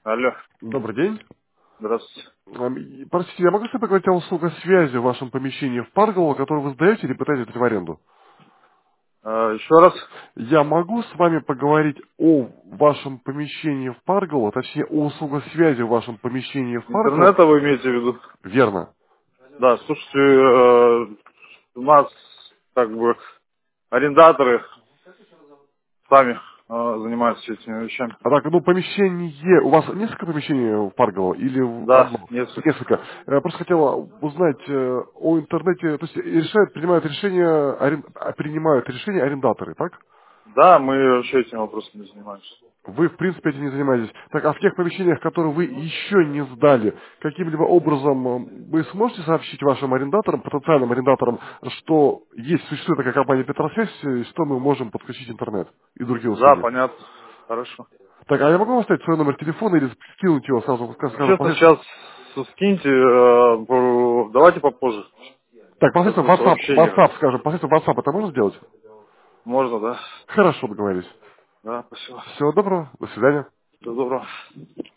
Алло, Добрый день. здравствуйте. Простите, я могу с вами поговорить о услугах связи в вашем помещении в Парголово, которую вы сдаете или пытаетесь взять в аренду? Еще раз. Я могу с вами поговорить о вашем помещении в Парголово, точнее, о услугах связи в вашем помещении в Парголово? Интернета вы имеете в виду? Верно. Да, слушайте, у нас как бы арендаторы сами занимаются этими вещами. А так, ну, помещение... У вас несколько помещений в Парголово или Да, одно? несколько. Несколько. Я просто хотела узнать о интернете, то есть принимают решения арендаторы, так? Да, мы вообще этим вопросом не занимаемся. Вы, в принципе, этим не занимаетесь. Так, а в тех помещениях, которые вы еще не сдали, каким-либо образом вы сможете сообщить вашим арендаторам, потенциальным арендаторам, что существует такая компания Петросвязь, и что мы можем подключить интернет и другие Да, услуги? понятно. Хорошо. Так, а я могу вам оставить свой номер телефона или скинуть его сразу, скажем, Честно, сейчас скиньте, давайте попозже. Сейчас посредством на сообщение. WhatsApp, скажем, посредством WhatsApp это можно сделать? Можно, да? Хорошо, договорились. Да, спасибо. Всего доброго, до свидания. Всего доброго.